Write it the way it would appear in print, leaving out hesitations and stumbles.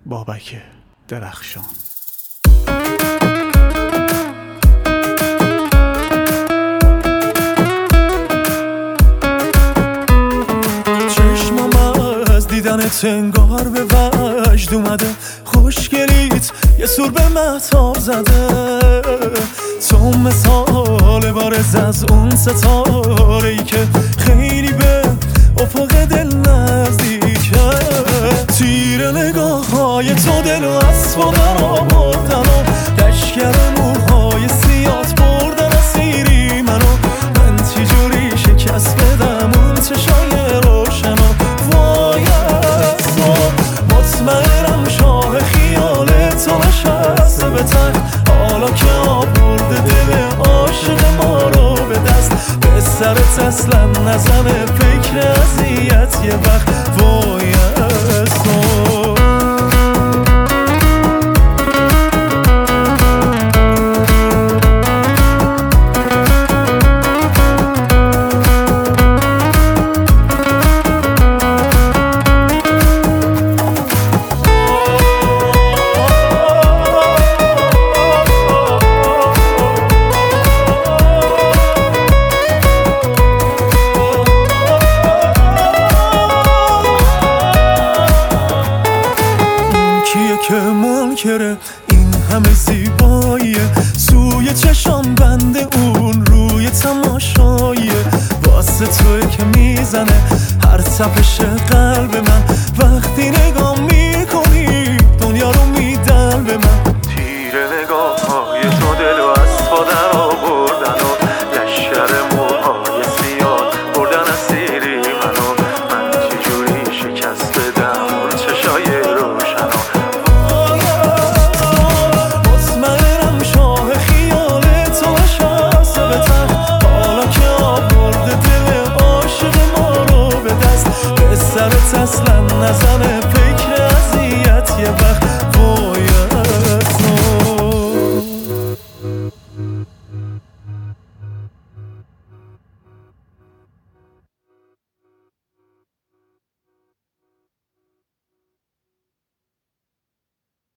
بابک درخشان. دیدنت انگار به وجد اومده، خوشگلیت یه سور به مهتاب زده. تو مثال بارز از اون ستاره‌ای که خیلی به افق دل نزدیکه. تیر نگاه‌های تو دلو از خودم آوردن و لشکر موهای سیات بردن اسیری منو. من چجوری شکست بدم اون چشای روشن و مطمئنم شاه خیال تو نشسته به تخت، حالا که آورده دل عاشق ما رو به دست. به سرت اصلا نزنه فکر اذیت یه وقت وای از تو. که منکره این همه زیباییه، سوی چشام بنده اون روی تماشاییه. واسه توی که میزنه هر تپش قلب من، وقتی نگاه میکنی دنیا رو میدن به من. تیر نگاه های تو دلو از خودم آوردن و لشکر موهای سیاه بردن اسیری منو. من چجوری شکست بدم اون چشای روشن و اصلا نزنه فکر اذیت یه وقت